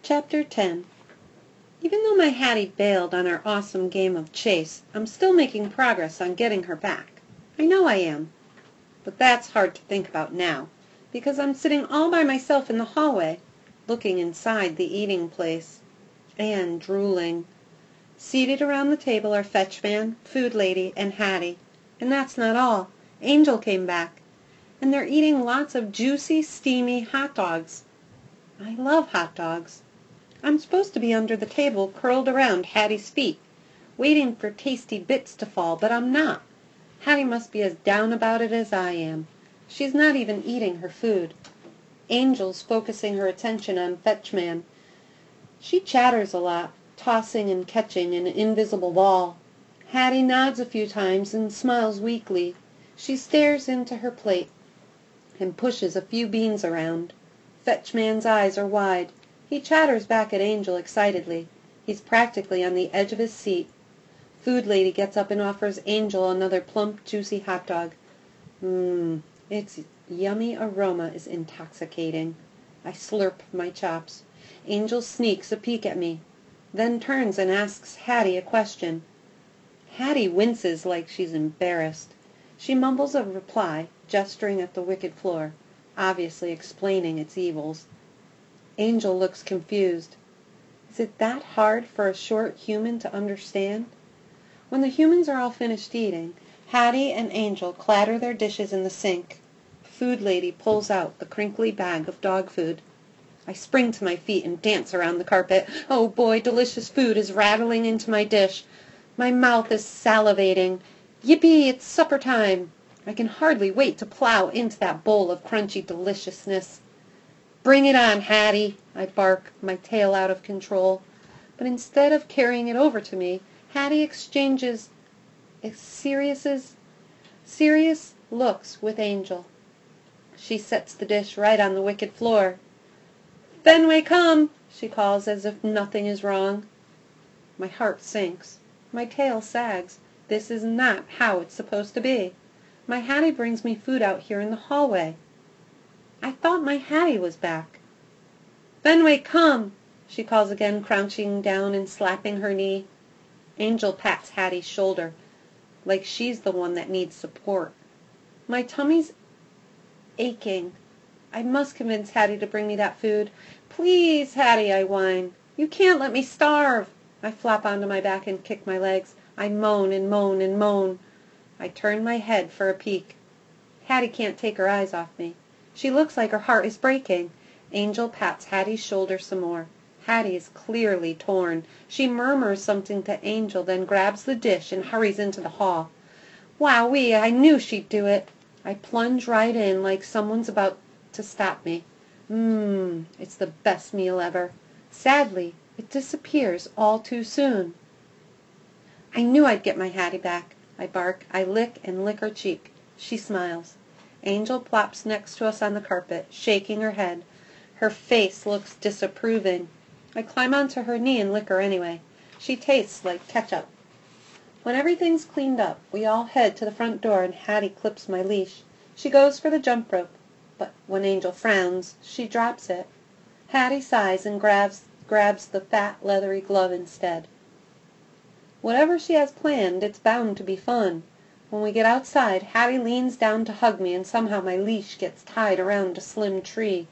Chapter 10. Even though my Hattie bailed on our awesome game of chase, I'm still making progress on getting her back. I know I am. But that's hard to think about now, because I'm sitting all by myself in the hallway, looking inside the eating place, and drooling. Seated around the table are Fetchman, Food Lady, and Hattie. And that's not all. Angel came back, and they're eating lots of juicy, steamy hot dogs. I love hot dogs. I'm supposed to be under the table curled around Hattie's feet, waiting for tasty bits to fall, but I'm not. Hattie must be as down about it as I am. She's not even eating her food. Angel's focusing her attention on Fetchman. She chatters a lot, tossing and catching an invisible ball. Hattie nods a few times and smiles weakly. She stares into her plate and pushes a few beans around. Fetchman's eyes are wide. He chatters back at Angel excitedly. He's practically on the edge of his seat. Food Lady gets up and offers Angel another plump, juicy hot dog. Its yummy aroma is intoxicating. I slurp my chops. Angel sneaks a peek at me, then turns and asks Hattie a question. Hattie winces like she's embarrassed. She mumbles a reply, gesturing at the wicked floor, obviously explaining its evils. Angel looks confused. Is it that hard for a short human to understand? When the humans are all finished eating, Hattie and Angel clatter their dishes in the sink. Food Lady pulls out the crinkly bag of dog food. I spring to my feet and dance around the carpet. Oh boy, delicious food is rattling into my dish. My mouth is salivating. Yippee, it's supper time. I can hardly wait to plow into that bowl of crunchy deliciousness. Bring it on, Hattie, I bark, my tail out of control. But instead of carrying it over to me, Hattie exchanges serious looks with Angel. She sets the dish right on the wicked floor. "Fenway, come!" she calls as if nothing is wrong. My heart sinks. My tail sags. This is not how it's supposed to be. My Hattie brings me food out here in the hallway. I thought my Hattie was back. "Fenway, come!" she calls again, crouching down and slapping her knee. Angel pats Hattie's shoulder, like she's the one that needs support. My tummy's aching. I must convince Hattie to bring me that food. "Please, Hattie," I whine. "You can't let me starve." I flop onto my back and kick my legs. I moan and moan and moan. I turn my head for a peek. Hattie can't take her eyes off me. She looks like her heart is breaking. Angel pats Hattie's shoulder some more. Hattie is clearly torn. She murmurs something to Angel, then grabs the dish and hurries into the hall. Wowee, I knew she'd do it. I plunge right in like someone's about to stop me. It's the best meal ever. Sadly, it disappears all too soon. I knew I'd get my Hattie back. I bark. I lick and lick her cheek. She smiles. Angel plops next to us on the carpet, shaking her head. Her face looks disapproving. I climb onto her knee and lick her anyway. She tastes like ketchup. When everything's cleaned up, we all head to the front door and Hattie clips my leash. She goes for the jump rope, but when Angel frowns, she drops it. Hattie sighs and grabs the fat, leathery glove instead. Whatever she has planned, it's bound to be fun. When we get outside, Hattie leans down to hug me, and somehow my leash gets tied around a slim tree.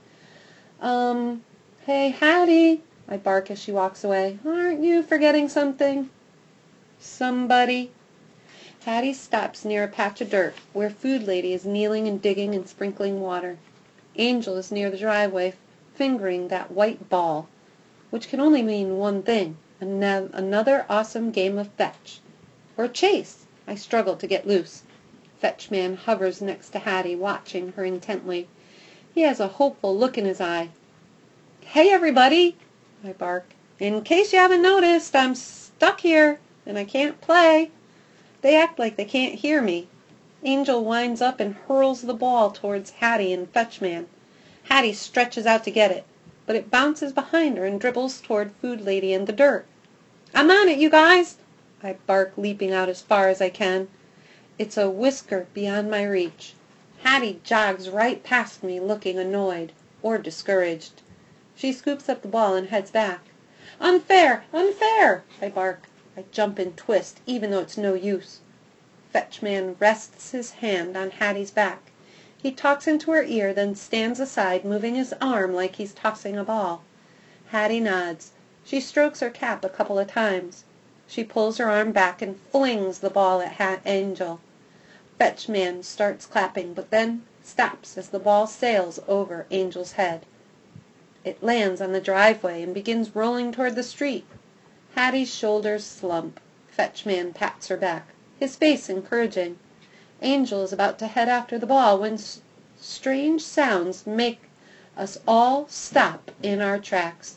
Hey, Hattie, I bark as she walks away. Aren't you forgetting something? Somebody? Hattie stops near a patch of dirt, where Food Lady is kneeling and digging and sprinkling water. Angel is near the driveway, fingering that white ball, which can only mean one thing, another awesome game of fetch. Or chase. I struggle to get loose. Fetchman hovers next to Hattie, watching her intently. He has a hopeful look in his eye. Hey, everybody, I bark. In case you haven't noticed, I'm stuck here, and I can't play. They act like they can't hear me. Angel winds up and hurls the ball towards Hattie and Fetchman. Hattie stretches out to get it, but it bounces behind her and dribbles toward Food Lady in the dirt. I'm on it, you guys, I bark, leaping out as far as I can. It's a whisker beyond my reach. Hattie jogs right past me, looking annoyed or discouraged. She scoops up the ball and heads back. "Unfair! Unfair!" I bark. I jump and twist, even though it's no use. Fetchman rests his hand on Hattie's back. He talks into her ear, then stands aside, moving his arm like he's tossing a ball. Hattie nods. She strokes her cap a couple of times. She pulls her arm back and flings the ball at Angel. Fetchman starts clapping, but then stops as the ball sails over Angel's head. It lands on the driveway and begins rolling toward the street. Hattie's shoulders slump. Fetchman pats her back, his face encouraging. Angel is about to head after the ball when strange sounds make us all stop in our tracks.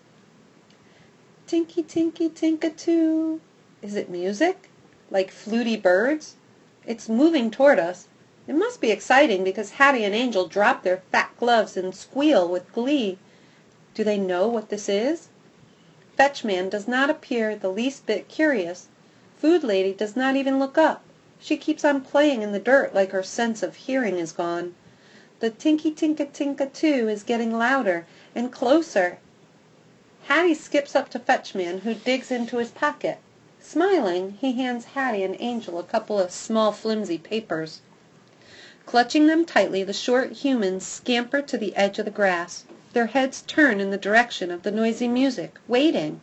Tinky, tinky, tink-a-too. Is it music? Like fluty birds? It's moving toward us. It must be exciting because Hattie and Angel drop their fat gloves and squeal with glee. Do they know what this is? Fetchman does not appear the least bit curious. Food Lady does not even look up. She keeps on playing in the dirt like her sense of hearing is gone. The tinky-tinka-tinka-too is getting louder and closer. Hattie skips up to Fetchman, who digs into his pocket. Smiling, he hands Hattie and Angel a couple of small flimsy papers. Clutching them tightly, the short humans scamper to the edge of the grass. Their heads turn in the direction of the noisy music, waiting.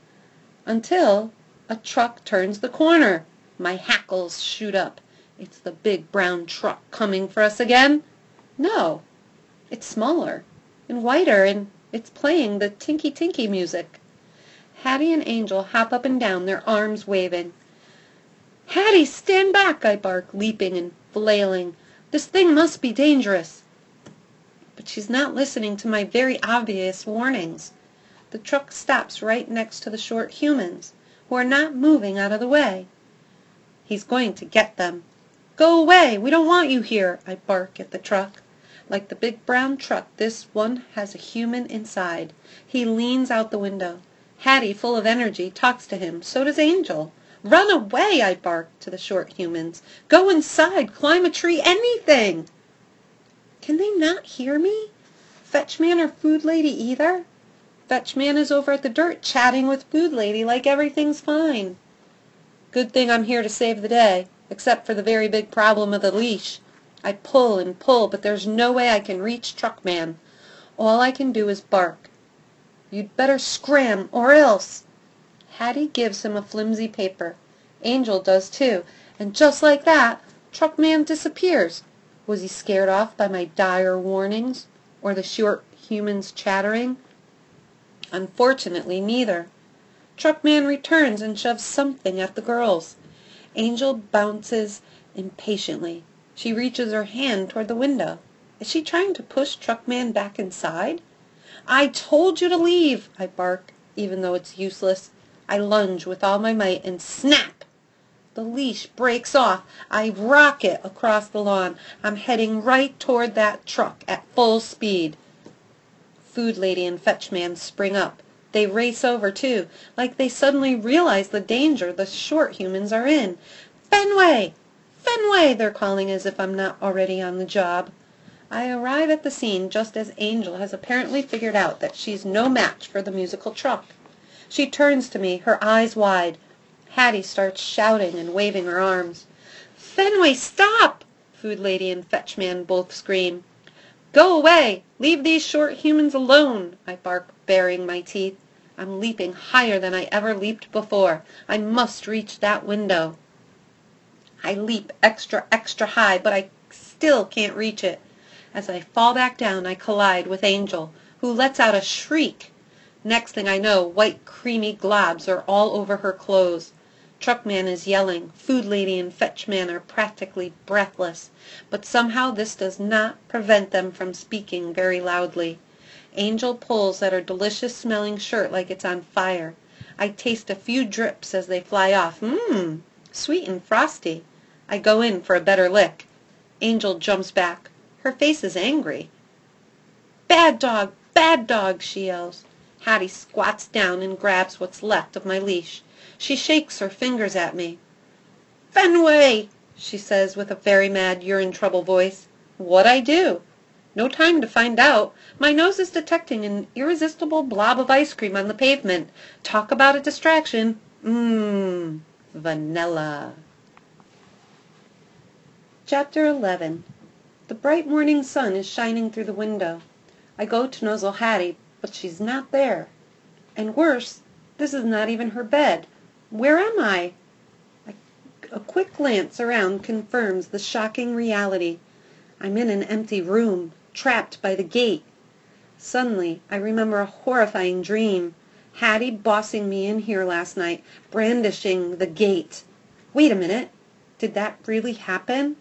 Until a truck turns the corner. My hackles shoot up. It's the big brown truck coming for us again. No, it's smaller and whiter, and it's playing the tinky-tinky music. Hattie and Angel hop up and down, their arms waving. "Hattie, stand back!" I bark, leaping and flailing. "This thing must be dangerous." But she's not listening to my very obvious warnings. The truck stops right next to the short humans, who are not moving out of the way. He's going to get them. "Go away! We don't want you here!" I bark at the truck. Like the big brown truck, this one has a human inside. He leans out the window. Hattie, full of energy, talks to him. So does Angel. "Run away!" I bark to the short humans. "Go inside! Climb a tree! Anything!" Can they not hear me? Fetchman or Food Lady either? Fetchman is over at the dirt chatting with Food Lady like everything's fine. Good thing I'm here to save the day, except for the very big problem of the leash. I pull and pull, but there's no way I can reach Truckman. All I can do is bark. "You'd better scram, or else." Hattie gives him a flimsy paper. Angel does too, and just like that, Truckman disappears. Was he scared off by my dire warnings, or the short humans chattering? Unfortunately, neither. Truckman returns and shoves something at the girls. Angel bounces impatiently. She reaches her hand toward the window. Is she trying to push Truckman back inside? "I told you to leave!" I bark, even though it's useless. I lunge with all my might and snap! The leash breaks off. I rocket across the lawn. I'm heading right toward that truck at full speed. Food Lady and Fetchman spring up. They race over, too, like they suddenly realize the danger the short humans are in. "Fenway! Fenway!" they're calling as if I'm not already on the job. I arrive at the scene just as Angel has apparently figured out that she's no match for the musical truck. She turns to me, her eyes wide. Hattie starts shouting and waving her arms. "Fenway, stop!" Food Lady and Fetchman both scream. "Go away! Leave these short humans alone!" I bark, baring my teeth. I'm leaping higher than I ever leaped before. I must reach that window. I leap extra, extra high, but I still can't reach it. As I fall back down, I collide with Angel, who lets out a shriek. Next thing I know, white creamy globs are all over her clothes. Truckman is yelling. Food Lady and Fetchman are practically breathless, but somehow this does not prevent them from speaking very loudly. Angel pulls at her delicious-smelling shirt like it's on fire. I taste a few drips as they fly off. Sweet and frosty. I go in for a better lick. Angel jumps back. Her face is angry. Bad dog, she yells. Hattie squats down and grabs what's left of my leash. She shakes her fingers at me. "Fenway!" she says with a very mad, you're-in-trouble voice. What'd I do? No time to find out. My nose is detecting an irresistible blob of ice cream on the pavement. Talk about a distraction. Vanilla. Chapter 11. The bright morning sun is shining through the window. I go to nuzzle Hattie, but she's not there. And worse, this is not even her bed. Where am I? A quick glance around confirms the shocking reality. I'm in an empty room, trapped by the gate. Suddenly, I remember a horrifying dream. Hattie bossing me in here last night, brandishing the gate. Wait a minute. Did that really happen?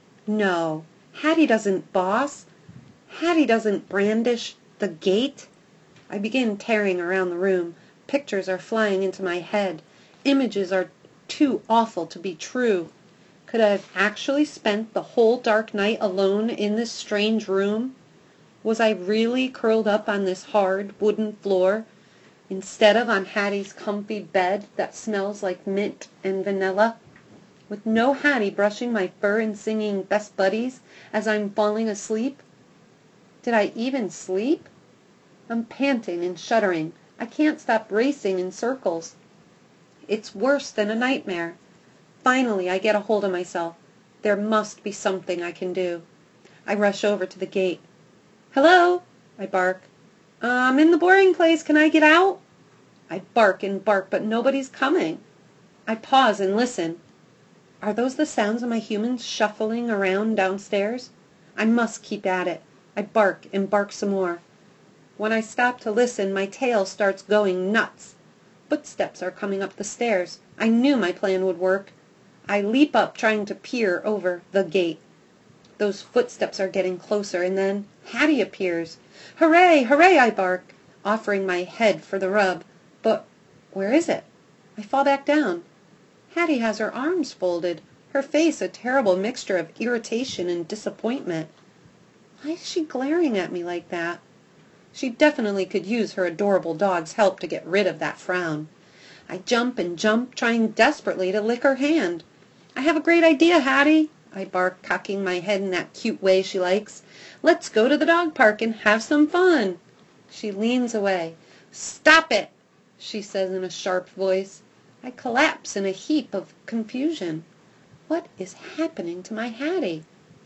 No. Hattie doesn't boss. Hattie doesn't brandish the gate. I begin tearing around the room. Pictures are flying into my head. Images are too awful to be true. Could I have actually spent the whole dark night alone in this strange room? Was I really curled up on this hard wooden floor, instead of on Hattie's comfy bed that smells like mint and vanilla, with no Hattie brushing my fur and singing Best Buddies as I'm falling asleep? Did I even sleep? I'm panting and shuddering. I can't stop racing in circles. It's worse than a nightmare. Finally, I get a hold of myself. There must be something I can do. I rush over to the gate. "Hello," I bark. "I'm in the boarding place. Can I get out?" I bark and bark, but nobody's coming. I pause and listen. Are those the sounds of my humans shuffling around downstairs? I must keep at it. I bark and bark some more. When I stop to listen, my tail starts going nuts. Footsteps are coming up the stairs. I knew my plan would work. I leap up, trying to peer over the gate. Those footsteps are getting closer, and then Hattie appears. "Hooray, hooray," I bark, offering my head for the rub. But where is it? I fall back down. Hattie has her arms folded, her face a terrible mixture of irritation and disappointment. Why is she glaring at me like that? She definitely could use her adorable dog's help to get rid of that frown. I jump and jump, trying desperately to lick her hand. "I have a great idea, Hattie," I bark, cocking my head in that cute way she likes. "Let's go to the dog park and have some fun." She leans away. "Stop it," she says in a sharp voice. I collapse in a heap of confusion. What is happening to my Hattie?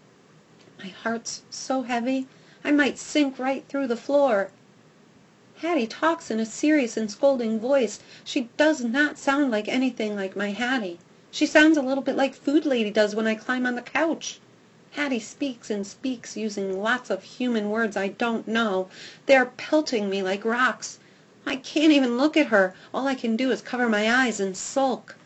My heart's so heavy, I might sink right through the floor. Hattie talks in a serious and scolding voice. She does not sound like anything like my Hattie. She sounds a little bit like Food Lady does when I climb on the couch. Hattie speaks and speaks, using lots of human words I don't know. They're pelting me like rocks. I can't even look at her. All I can do is cover my eyes and sulk.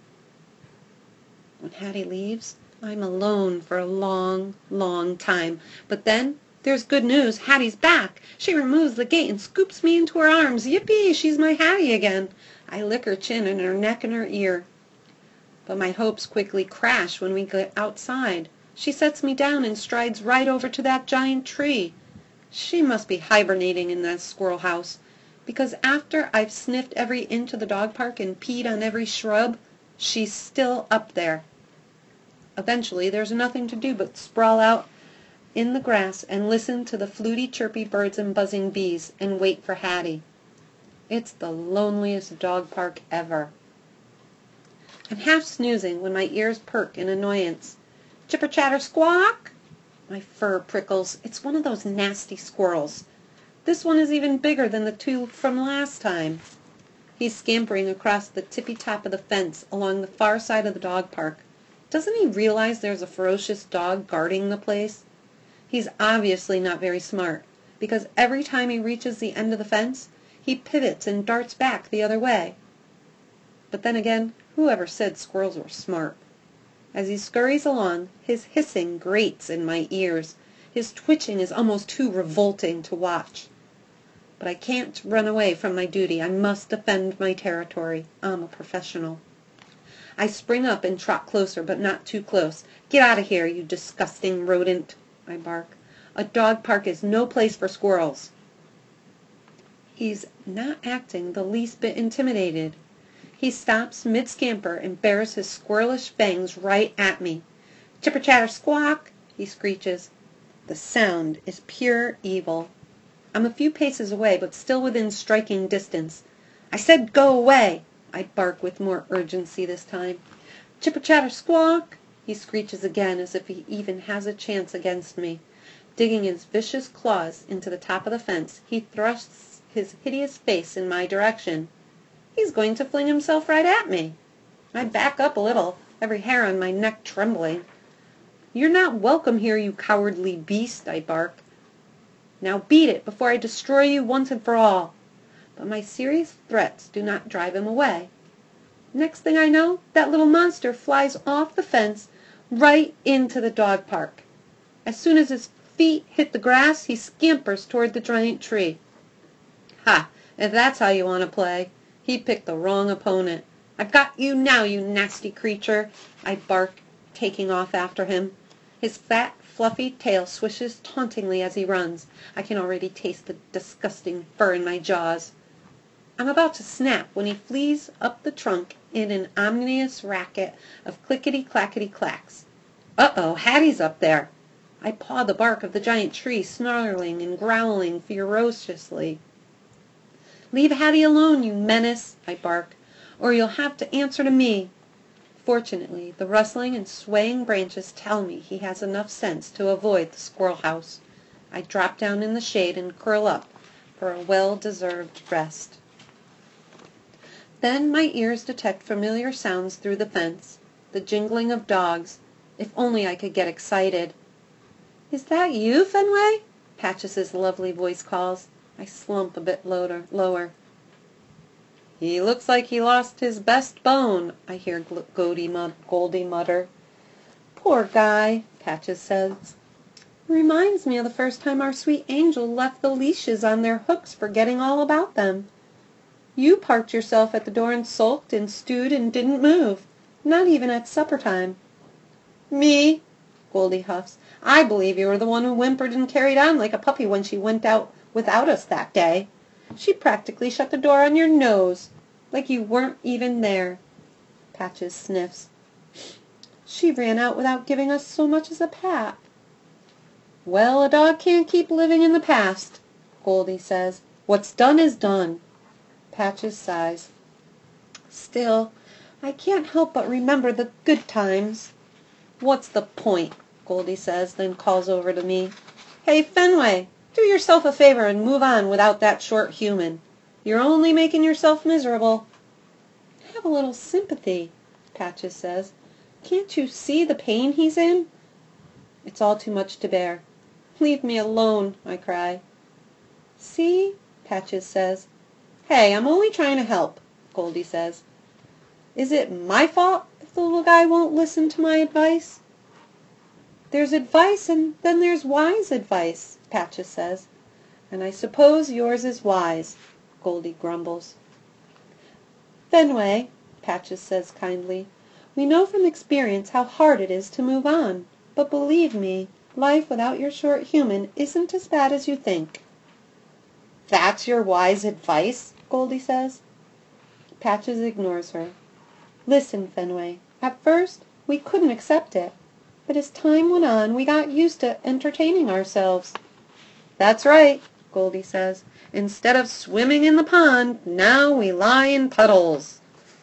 When Hattie leaves, I'm alone for a long, long time. But then there's good news. Hattie's back. She removes the gate and scoops me into her arms. Yippee! She's my Hattie again. I lick her chin and her neck and her ear. But my hopes quickly crash when we get outside. She sets me down and strides right over to that giant tree. She must be hibernating in that squirrel house, because after I've sniffed every inch of the dog park and peed on every shrub, she's still up there. Eventually, there's nothing to do but sprawl out in the grass and listen to the fluty, chirpy birds and buzzing bees and wait for Hattie. It's the loneliest dog park ever. I'm half snoozing when my ears perk in annoyance. Chipper chatter squawk! My fur prickles. It's one of those nasty squirrels. This one is even bigger than the two from last time. He's scampering across the tippy top of the fence along the far side of the dog park. Doesn't he realize there's a ferocious dog guarding the place? He's obviously not very smart, because every time he reaches the end of the fence, he pivots and darts back the other way. But then again, whoever said squirrels were smart? As he scurries along, his hissing grates in my ears. His twitching is almost too revolting to watch. But I can't run away from my duty. I must defend my territory. I'm a professional. I spring up and trot closer, but not too close. "Get out of here, you disgusting rodent," I bark. "A dog park is no place for squirrels." He's not acting the least bit intimidated. He stops mid-scamper and bares his squirrelish fangs right at me. "Chipper chatter squawk," he screeches. The sound is pure evil. I'm a few paces away, but still within striking distance. I said go away! I bark with more urgency this time. Chipper-chatter-squawk! He screeches again, as if he even has a chance against me. Digging his vicious claws into the top of the fence, he thrusts his hideous face in my direction. He's going to fling himself right at me. I back up a little, every hair on my neck trembling. "You're not welcome here, you cowardly beast," I bark. "Now beat it, before I destroy you once and for all." But my serious threats do not drive him away. Next thing I know, that little monster flies off the fence right into the dog park. As soon as his feet hit the grass, he scampers toward the giant tree. Ha! If that's how you want to play. He picked the wrong opponent. "I've got you now, you nasty creature," I bark, taking off after him. His fat, fluffy tail swishes tauntingly as he runs. I can already taste the disgusting fur in my jaws. I'm about to snap when he flees up the trunk in an ominous racket of clickety-clackety-clacks. Uh-oh, Hattie's up there. I paw the bark of the giant tree, snarling and growling ferociously. "Leave Hattie alone, you menace," I bark, "or you'll have to answer to me." Fortunately, the rustling and swaying branches tell me he has enough sense to avoid the squirrel house. I drop down in the shade and curl up for a well-deserved rest. Then my ears detect familiar sounds through the fence, the jingling of dogs. If only I could get excited. "Is that you, Fenway?" Patches's lovely voice calls. I slump a bit lower. "He looks like he lost his best bone," I hear Goldie mutter. "Poor guy," Patches says. "Reminds me of the first time our sweet angel left the leashes on their hooks, forgetting all about them. You parked yourself at the door and sulked and stewed and didn't move, not even at supper time." "Me?" Goldie huffs. "I believe you were the one who whimpered and carried on like a puppy when she went out without us that day. She practically shut the door on your nose, like you weren't even there." Patches sniffs. "She ran out without giving us so much as a pat." "Well, a dog can't keep living in the past," Goldie says. "What's done is done." Patches sighs. "Still, I can't help but remember the good times." "What's the point?" Goldie says, then calls over to me. "Hey, Fenway, do yourself a favor and move on without that short human. You're only making yourself miserable." "Have a little sympathy," Patches says. "Can't you see the pain he's in?" It's all too much to bear. "Leave me alone," I cry. "See?" Patches says. "Hey, I'm only trying to help," Goldie says. "Is it my fault if the little guy won't listen to my advice?" "There's advice, and then there's wise advice," Patches says. "And I suppose yours is wise," Goldie grumbles. "Fenway," Patches says kindly, "we know from experience how hard it is to move on. But believe me, life without your short human isn't as bad as you think." "That's your wise advice?" Goldie says. Patches ignores her. "Listen, Fenway, at first we couldn't accept it. But as time went on, we got used to entertaining ourselves." "That's right," Goldie says. "Instead of swimming in the pond, now we lie in puddles."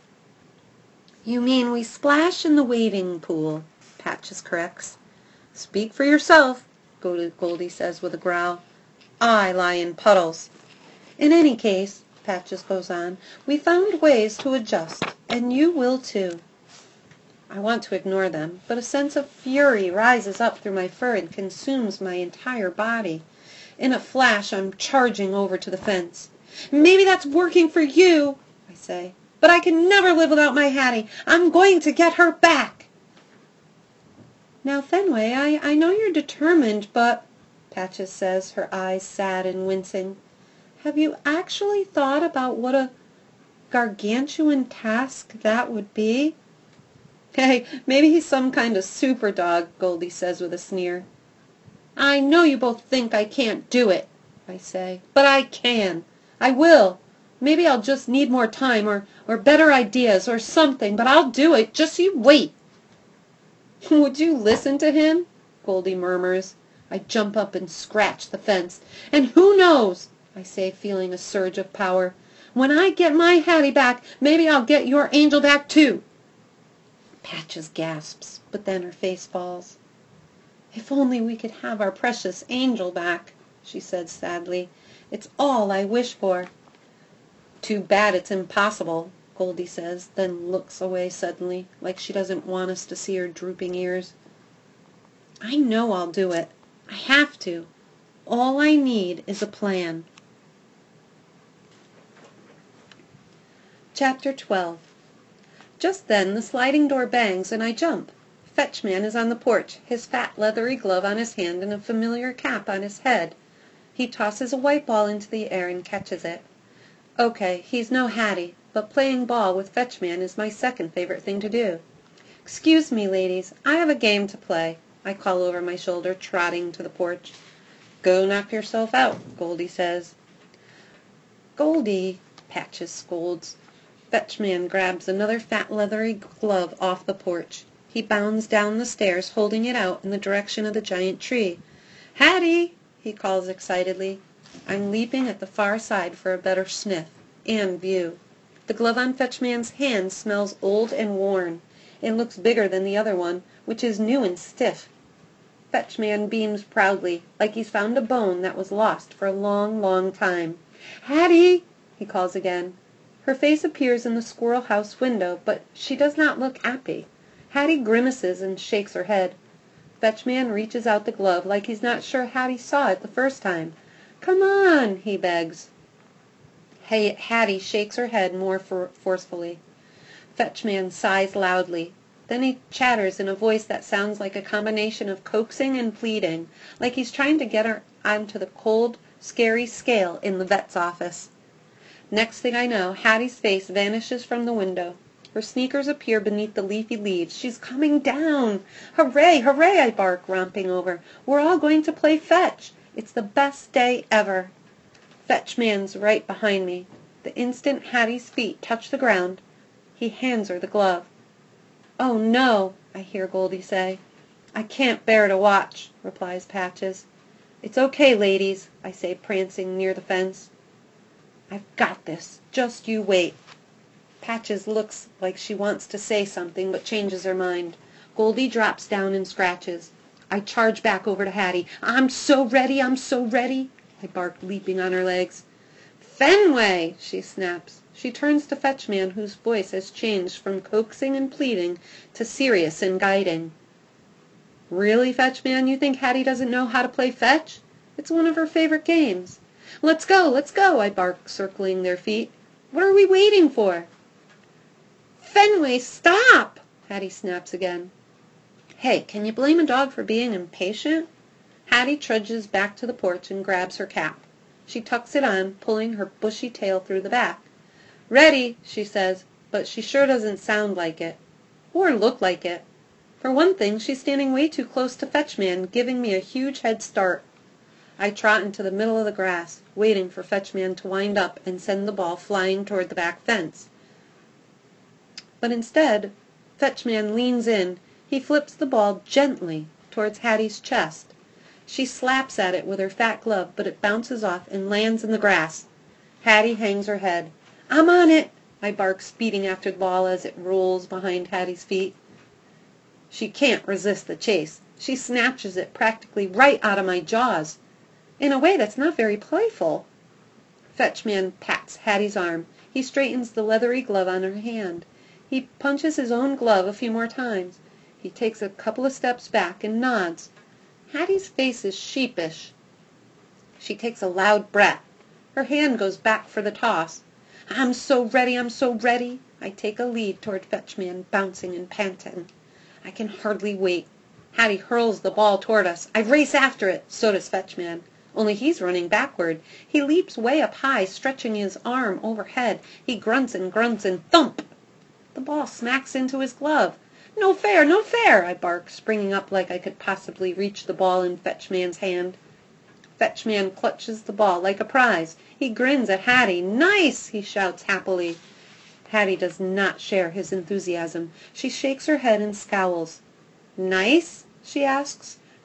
"You mean we splash in the wading pool," Patches corrects. "Speak for yourself," Goldie says with a growl. "I lie in puddles." "In any case," Patches goes on, "we found ways to adjust, and you will too." I want to ignore them, but a sense of fury rises up through my fur and consumes my entire body. In a flash, I'm charging over to the fence. "Maybe that's working for you," I say, "but I can never live without my Hattie. I'm going to get her back." "Now, Fenway, I know you're determined, but," Patches says, her eyes sad and wincing, "have you actually thought about what a gargantuan task that would be?" "Hey, maybe he's some kind of super dog," Goldie says with a sneer. "I know you both think I can't do it," I say, "but I can. I will. Maybe I'll just need more time, or better ideas, or something, but I'll do it. Just you wait." "Would you listen to him?" Goldie murmurs. I jump up and scratch the fence. "And who knows," I say, feeling a surge of power, "when I get my Hattie back, maybe I'll get your angel back too." Patches gasps, but then her face falls. "If only we could have our precious angel back," she says sadly. "It's all I wish for." "Too bad it's impossible," Goldie says, then looks away suddenly, like she doesn't want us to see her drooping ears. "I know I'll do it. I have to. All I need is a plan." Chapter 12. Just then the sliding door bangs and I jump. Fetchman is on the porch, his fat leathery glove on his hand and a familiar cap on his head. He tosses a white ball into the air and catches it. Okay, he's no Hattie, but playing ball with Fetchman is my second favorite thing to do. "Excuse me, ladies, I have a game to play," I call over my shoulder, trotting to the porch. "Go knock yourself out," Goldie says. "Goldie," Patches scolds. Fetchman grabs another fat leathery glove off the porch. He bounds down the stairs, holding it out in the direction of the giant tree. "Hattie!" he calls excitedly. I'm leaping at the far side for a better sniff and view. The glove on Fetchman's hand smells old and worn. It looks bigger than the other one, which is new and stiff. Fetchman beams proudly, like he's found a bone that was lost for a long, long time. "Hattie!" he calls again. Her face appears in the squirrel house window, but she does not look happy. Hattie grimaces and shakes her head. Fetchman reaches out the glove like he's not sure Hattie saw it the first time. "Come on," he begs. Hattie shakes her head more forcefully. Fetchman sighs loudly. Then he chatters in a voice that sounds like a combination of coaxing and pleading, like he's trying to get her onto the cold, scary scale in the vet's office. Next thing I know, Hattie's face vanishes from the window. Her sneakers appear beneath the leafy leaves. She's coming down! "Hooray, hooray!" I bark, romping over. "We're all going to play fetch. It's the best day ever." Fetchman's right behind me. The instant Hattie's feet touch the ground, he hands her the glove. "Oh, no," I hear Goldie say. "I can't bear to watch," replies Patches. "It's okay, ladies," I say, prancing near the fence. "I've got this. Just you wait." Patches looks like she wants to say something, but changes her mind. Goldie drops down and scratches. I charge back over to Hattie. I'm so ready," I bark, leaping on her legs. "Fenway!" she snaps. She turns to Fetchman, whose voice has changed from coaxing and pleading to serious and guiding. "Really, Fetchman, you think Hattie doesn't know how to play fetch? It's one of her favorite games." Let's go, I bark, circling their feet. "What are we waiting for?" "Fenway, stop!" Hattie snaps again. Hey, can you blame a dog for being impatient? Hattie trudges back to the porch and grabs her cap. She tucks it on, pulling her bushy tail through the back. "Ready," she says, but she sure doesn't sound like it. Or look like it. For one thing, she's standing way too close to Fetchman, giving me a huge head start. I trot into the middle of the grass, waiting for Fetchman to wind up and send the ball flying toward the back fence. But instead, Fetchman leans in. He flips the ball gently towards Hattie's chest. She slaps at it with her fat glove, but it bounces off and lands in the grass. Hattie hangs her head. "I'm on it," I bark, speeding after the ball as it rolls behind Hattie's feet. She can't resist the chase. She snatches it practically right out of my jaws, in a way that's not very playful. Fetchman pats Hattie's arm. He straightens the leathery glove on her hand. He punches his own glove a few more times. He takes a couple of steps back and nods. Hattie's face is sheepish. She takes a loud breath. Her hand goes back for the toss. I'm so ready. I take a lead toward Fetchman, bouncing and panting. I can hardly wait. Hattie hurls the ball toward us. I race after it. So does Fetchman. Only he's running backward. He leaps way up high, stretching his arm overhead. He grunts and thump! The ball smacks into his glove. No fair, I bark, springing up like I could possibly reach the ball in Fetchman's hand. Fetchman clutches the ball like a prize. He grins at Hattie. "Nice!" he shouts happily. Hattie does not share his enthusiasm. She shakes her head and scowls. "Nice?" she asks.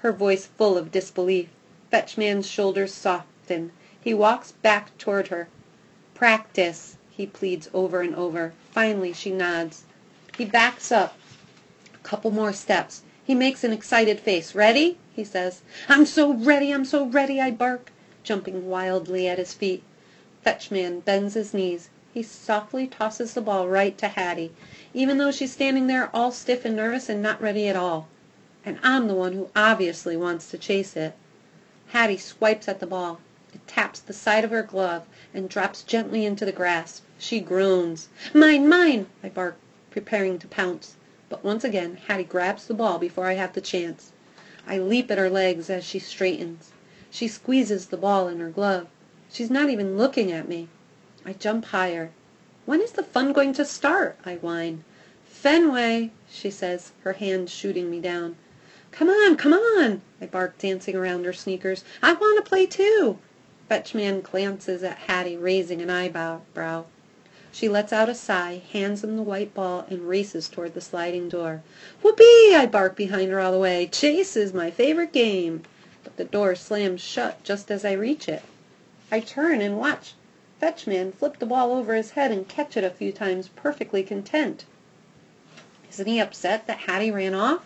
her voice full of disbelief. Fetchman's shoulders soften. He walks back toward her. "Practice," he pleads over and over. Finally she nods. He backs up. A couple more steps. He makes an excited face. "Ready?" he says. "I'm so ready, I'm so ready," I bark, jumping wildly at his feet. Fetchman bends his knees. He softly tosses the ball right to Hattie, even though she's standing there all stiff and nervous and not ready at all. And I'm the one who obviously wants to chase it. Hattie swipes at the ball. It taps the side of her glove and drops gently into the grass. She groans. "Mine, mine!" I bark, preparing to pounce. But once again Hattie grabs the ball before I have the chance. I leap at her legs as she straightens. She squeezes the ball in her glove. She's not even looking at me. I jump higher. "When is the fun going to start?" I whine. "Fenway," she says, her hand shooting me down. Come on," I bark, dancing around her sneakers. "I want to play too." Fetchman glances at Hattie, raising an eyebrow. She lets out a sigh, hands him the white ball, and races toward the sliding door. "Whoopee!" I bark behind her all the way. "Chase is my favorite game." But the door slams shut just as I reach it. I turn and watch Fetchman flip the ball over his head and catch it a few times, perfectly content. Isn't he upset that Hattie ran off?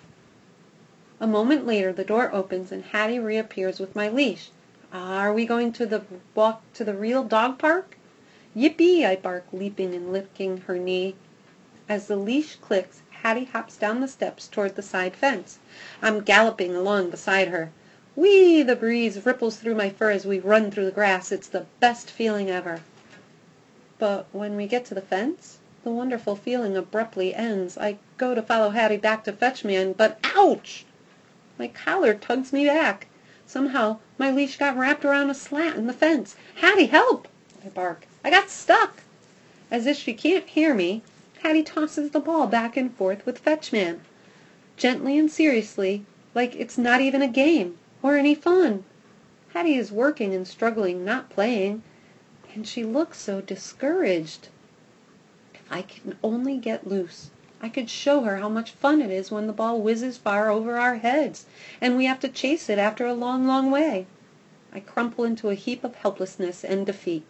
A moment later the door opens and Hattie reappears with my leash. Are we going to walk to the real dog park? "Yippee!" I bark, leaping and licking her knee. As the leash clicks, Hattie hops down the steps toward the side fence. I'm galloping along beside her. Whee! The breeze ripples through my fur as we run through the grass. It's the best feeling ever. But when we get to the fence, the wonderful feeling abruptly ends. I go to follow Hattie back to Fetchman, but ouch! My collar tugs me back. Somehow my leash got wrapped around a slat in the fence. "Hattie, help!" I bark. "I got stuck." As if she can't hear me, Hattie tosses the ball back and forth with Fetchman, gently and seriously, like it's not even a game or any fun. Hattie is working and struggling, not playing, and she looks so discouraged. If I can only get loose, I could show her how much fun it is when the ball whizzes far over our heads, and we have to chase it after a long, long way. I crumple into a heap of helplessness and defeat.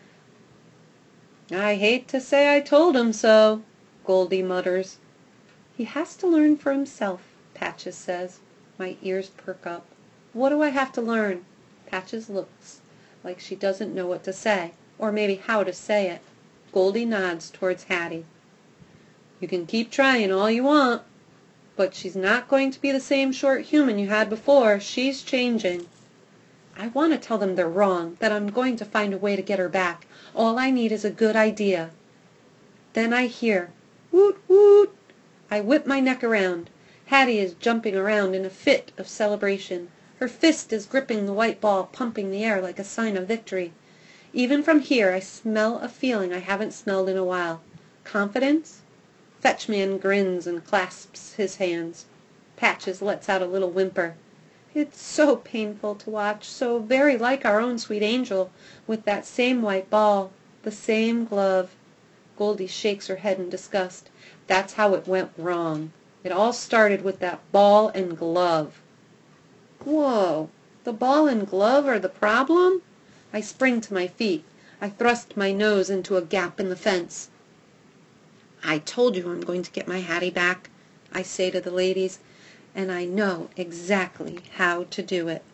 "I hate to say I told him so," Goldie mutters. "He has to learn for himself," Patches says. My ears perk up. "What do I have to learn?" Patches looks like she doesn't know what to say, or maybe how to say it. Goldie nods towards Hattie. "You can keep trying all you want, but she's not going to be the same short human you had before. She's changing." I want to tell them they're wrong, that I'm going to find a way to get her back. All I need is a good idea. Then I hear, "Woot, woot!" I whip my neck around. Hattie is jumping around in a fit of celebration. Her fist is gripping the white ball, pumping the air like a sign of victory. Even from here I smell a feeling I haven't smelled in a while. Confidence? Fetchman grins and clasps his hands. Patches lets out a little whimper. It's so painful to watch, so very like our own sweet angel, with that same white ball, the same glove. Goldie shakes her head in disgust. That's how it went wrong. It all started with that ball and glove. Whoa, the ball and glove are the problem? I spring to my feet. I thrust my nose into a gap in the fence. "I told you I'm going to get my Hattie back," I say to the ladies, "and I know exactly how to do it."